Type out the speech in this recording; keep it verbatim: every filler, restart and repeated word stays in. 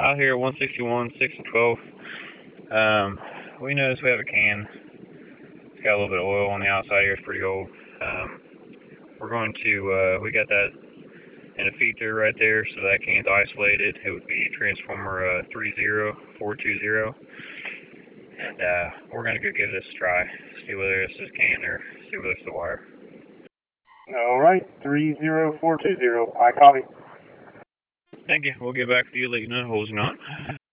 out here at one sixty-one, six twelve. Um, we noticed we have a can. It's got a little bit of oil on the outside here. It's pretty old. Um, we're going to, uh, we got that in a feed through right there, so that can's isolated. It would be transformer uh, three zero four two zero. And uh, we're going to go give this a try, see whether it's this can or see whether it's the wire. All right, three zero four two zero. I copy. Thank you. We'll get back to you, let you know the hole's not.